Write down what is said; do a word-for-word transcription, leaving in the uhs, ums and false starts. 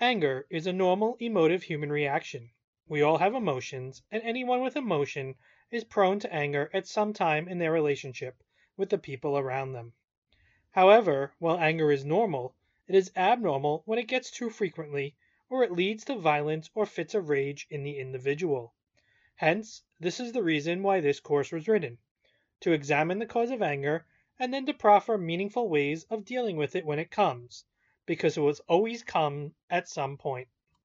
Anger is a normal emotive human reaction. We all have emotions, and anyone with emotion is prone to anger at some time in their relationship with the people around them. However, while anger is normal, it is abnormal when it gets too frequently or it leads to violence or fits of rage in the individual. Hence, this is the reason why this course was written, to examine the cause of anger and then to proffer meaningful ways of dealing with it when it comes, because it will always come at some point.